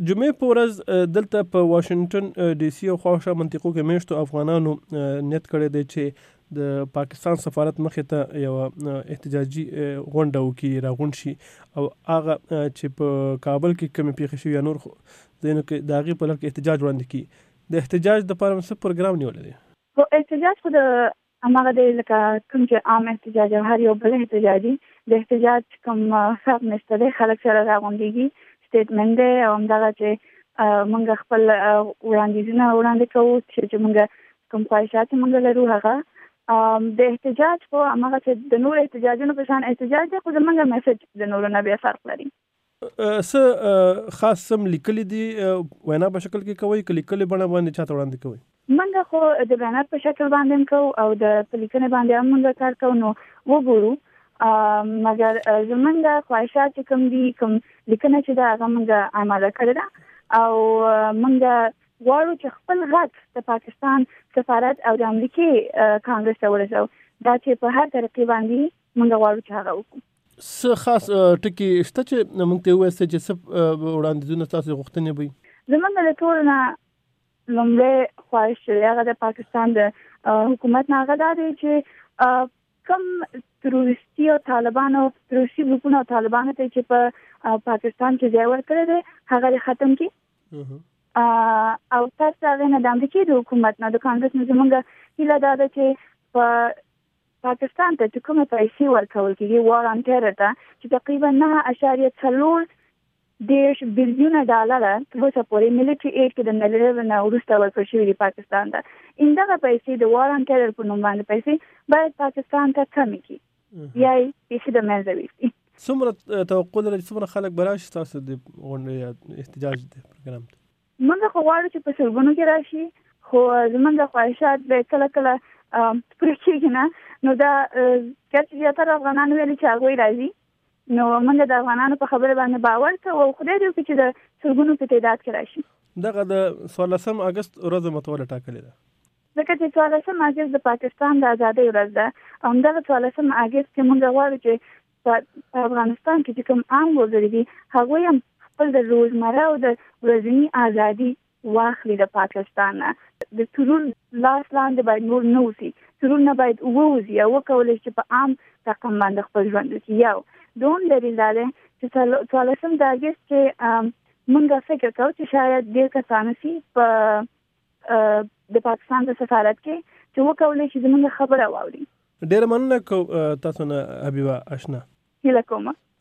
جمعې په ورځ دلته په واشنگټن ډي سي او خواوشا منطقو کې میشتو افغانانو نیت کړی دی چې د پاکستان سفارت مخې ته یو احتجاجي غونډه وکړي، راغونډ شي او هغه چې په کابل کې کومې پیښې شوي یا نور ځایونو کې د هغې په لړ کې احتجاج وړاندې کړي. د احتجاج دپاره څه پروګرام نیولی دی؟ خو احتجاج خو د هماغه دی لکه کوم چې عام احتجاج او هر یو بل احتجاجي د احتجاج کوم حق نشته دی. خلک سره راغونډېږي، سټیټمنټ دی او همدغه چې موږ خپل وړاندیزونه وړاندې کوو چې موږ کوم خواهشات موږ لرو هغه د احتجاج خو هماغه چې د نور احتجاجونو په شان احتجاج دی، خو زموږ میسج د نورو نه بیا فرق لري. څه خاص سم لیکلي دي وینا په شکل کې کوئ که لیکلي بڼه باندې چاته وړاندې کوئ؟ موږ خو د بیانات په شکل باندې کوو او د لیکنې باندې هم موږ کار کوو، نو وګورو. مګر زموږ خواهشات چې کوم دي، کوم لیکنه چې ده هغه موږ آماده کړې ده او موږ غواړو چې خپل غږ د پاکستان سفارت او د امریکې کانګرس ته ورسوو. دا چې په هر طریقې باندې موږ غواړو چې هغه وکړو. څه خاص ټکي شته چې موږ ته ووایاست چې څه وړاندیزونه ستاسو غوښتنې به وي؟ زموږ د ټولو نه لومړی خواهش چې هغه د پاکستان د حکومت نه هغه دا دی چې کوم تروریستي او طالبانو تروریستي ګروپونه او طالبانو ته چې په پاکستان کې ځای ورکړی دی هغه ختم کړي او تاسو هغه نه د امریکې د حکومت نه د کانګرس نه زموږ هیله دا ده چې په پاکستان ته چې کومه پیسې ورکول کېږي وار آن ټیرر ته چې تقریبا 9.4 بلیونه ډالر تر اوسه پورې ملټري ایډ کې د نړۍ نه وروسته ورکړل شوي دي پاکستان ته. همدغه پیسې د وار آن ټیرر په نوم باندې پیسې باید پاکستان ته کمې کړي یا یې پیسې د منځه ویستي. څومره توقع لرئ څومره خلک به راشي ستاسو د غونډې یا احتجاج د پروګرام ته؟ موږ خو غواړو چې په سلګونو کې راشي، خو زموږ خواهشات به کله کله پوره کېږي نه. نو دا چې زیاتره افغانان ویلي چې هغوی راځي، نو موږ د افغانانو په خبره باندې باور کوو او خدای دې وکړي چې د سلګونو په تعداد کې راشي. دغه د 14 اګست ورځ متوله ټاکلې ده ځکه چې 14 اګست د پاکستان د ازادۍ ورځ ده او همدغه 14 اګست کې موږ غواړو چې په افغانستان کې چې کوم عام وګړي دي هغوی هم خپل د روزمره او د ورځني ازادي واخلي د پاکستان نه. د ترور لاس لاندې باید نور نه اوسي، ترور نه باید ووځي او وکولی چې په عام رقم باندې خپل ژوند وکړي. یو دوم دلیل دا دی چې 14 اګست کې موږ فکر کوو چې شاید ډېر کسان سي په د پاکستان په سفارت کې چې وکولی چې زموږ خبره واوري. ډېره مننه کوم تاسو نه حبیبه اشنا. هیله کوم.